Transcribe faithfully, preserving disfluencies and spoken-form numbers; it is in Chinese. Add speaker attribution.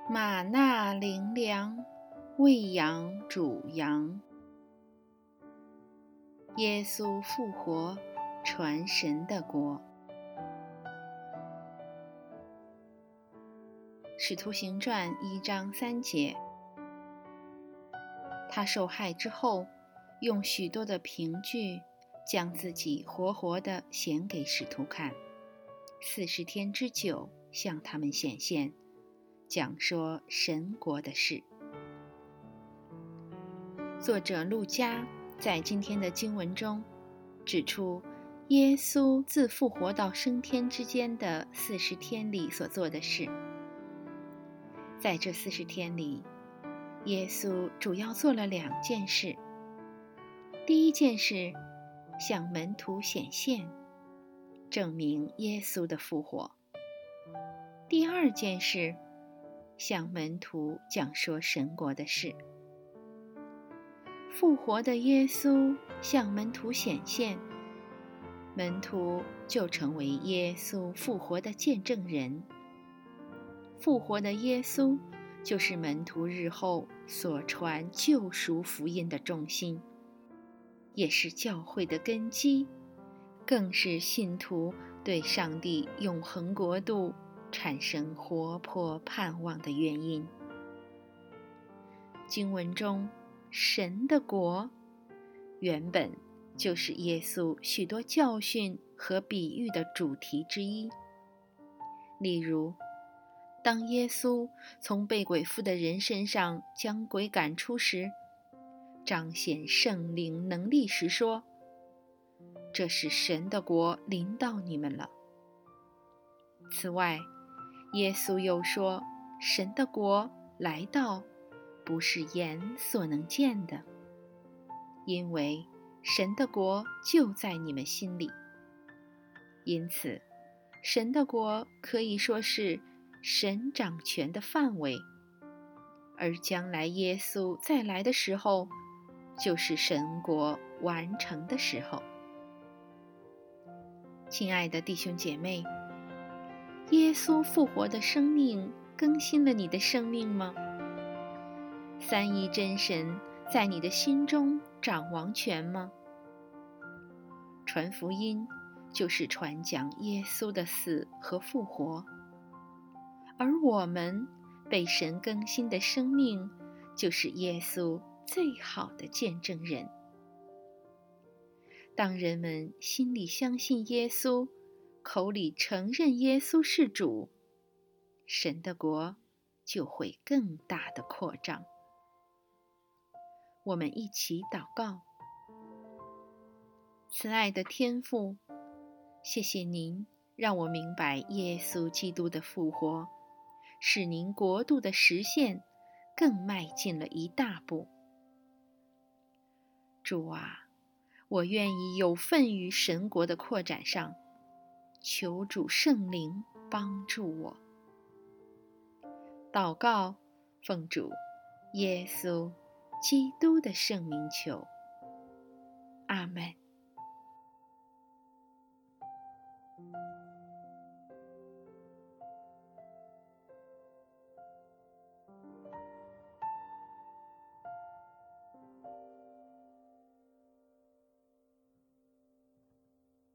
Speaker 1: 玛纳灵粮，喂养主羊。耶稣复活，传神的国。使徒行传一章三节，他受害之后，用许多的凭据，将自己活活地显给使徒看，四十天之久向他们显现，讲说神国的事。作者路加在今天的经文中指出，耶稣自复活到升天之间的四十天里所做的事。在这四十天里，耶稣主要做了两件事。第一件事，向门徒显现，证明耶稣的复活。第二件事，向门徒讲说神国的事。复活的耶稣向门徒显现，门徒就成为耶稣复活的见证人。复活的耶稣就是门徒日后所传救赎福音的中心，也是教会的根基，更是信徒对上帝永恒国度产生活泼盼望的原因。经文中神的国原本就是耶稣许多教训和比喻的主题之一。例如，当耶稣从被鬼附的人身上将鬼赶出时，彰显圣灵能力时说，这是神的国临到你们了。此外，耶稣又说，神的国来到不是眼所能见的，因为神的国就在你们心里。因此，神的国可以说是神掌权的范围，而将来耶稣再来的时候，就是神国完成的时候。亲爱的弟兄姐妹，耶稣复活的生命更新了你的生命吗？三一真神在你的心中掌王权吗？传福音就是传讲耶稣的死和复活，而我们被神更新的生命就是耶稣最好的见证人。当人们心里相信耶稣，口里承认耶稣是主，神的国就会更大的扩张。我们一起祷告。慈爱的天父，谢谢您让我明白耶稣基督的复活，使您国度的实现更迈进了一大步。主啊，我愿意有份于神国的扩展上，求主圣灵帮助我。祷告，奉主耶稣基督的圣名求，阿们。